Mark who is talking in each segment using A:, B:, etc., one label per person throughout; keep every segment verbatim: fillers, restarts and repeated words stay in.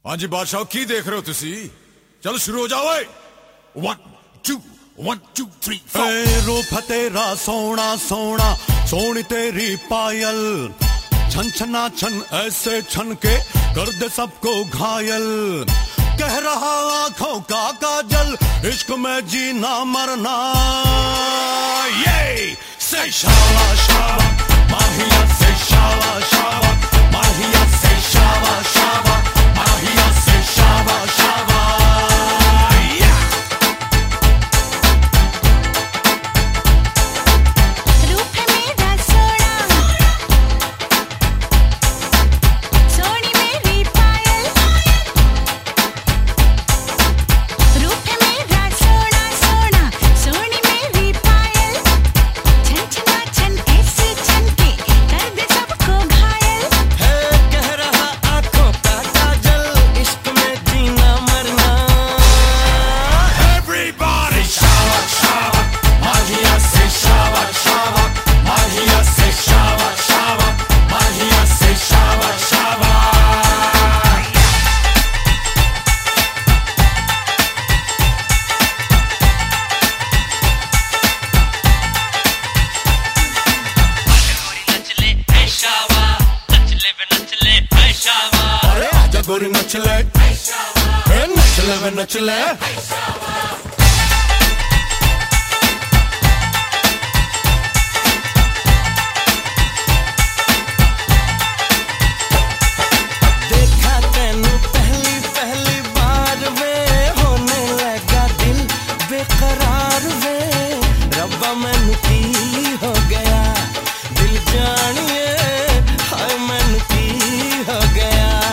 A: हाँ जी बादशाह, की देख रहे हो तुसी? चलो शुरू हो जाओ। One two one two three four.
B: रूप तेरा सोना सोना, सोनी तेरी पायल, छन छना छन ऐसे छन के कर दे सबको घायल। कह रहा आंखों का काजल, इश्क में जीना मरना। ये से शावा शावा माहिया, से शावा शावा माहिया, से शावा शावा माहिया, से शावा शावा। गोरी नचले नचले वे नचले। देखा तेनू पहली पहली बार वे, होने लगा दिल बेकरार वे। रब्बा मैनू की हो गया, दिल जानिए हाय मैनू की हो गया।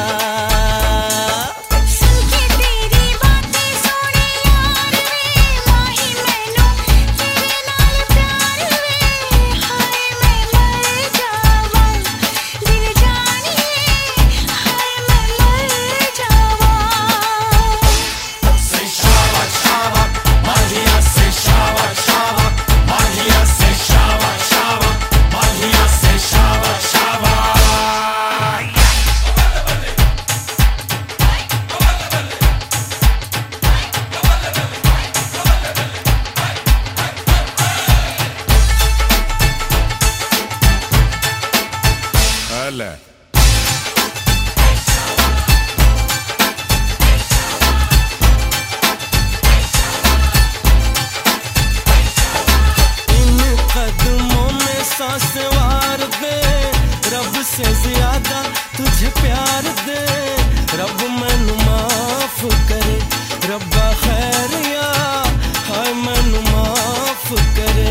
B: इन कदमों में सांस वार दे, रब से ज्यादा तुझे प्यार दे। रब मैनू माफ करे, रब्बा खैरिया हाय मैनू माफ करे।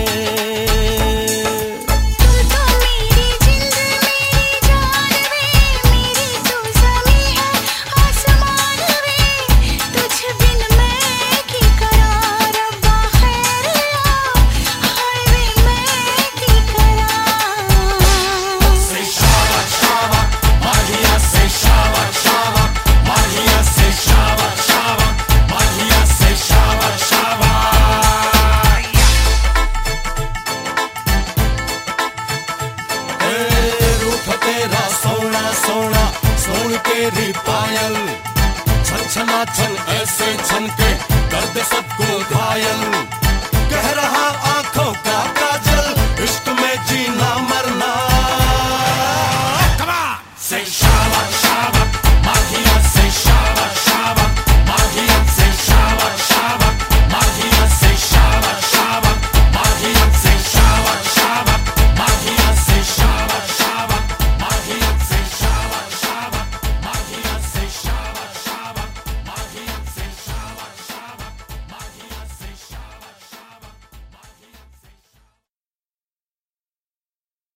B: सोना सोना सोन तेरी पायल, छन छना छन ऐसे छन के